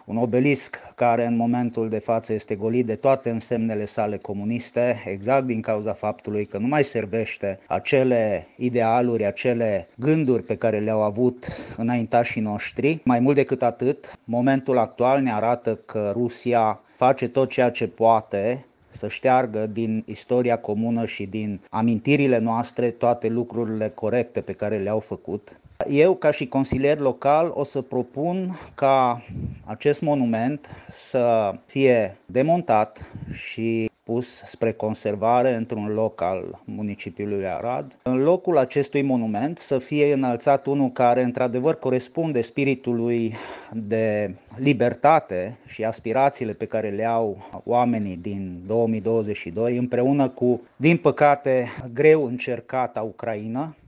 Un obelisc care în momentul de față este golit de toate însemnele sale comuniste, exact din cauza faptului că nu mai servește acele idealuri, acele gânduri pe care le-au avut înaintașii noștri. Mai mult decât atât, momentul actual ne arată că Rusia face tot ceea ce poate să șteargă din istoria comună și din amintirile noastre toate lucrurile corecte pe care le-au făcut. Eu, ca și consilier local, o să propun ca acest monument să fie demontat și pus spre conservare într-un loc al municipiului Arad. În locul acestui monument să fie înălțat unul care într-adevăr corespunde spiritului de libertate și aspirațiile pe care le au oamenii din 2022 împreună cu, din păcate, greu încercata Ucraina.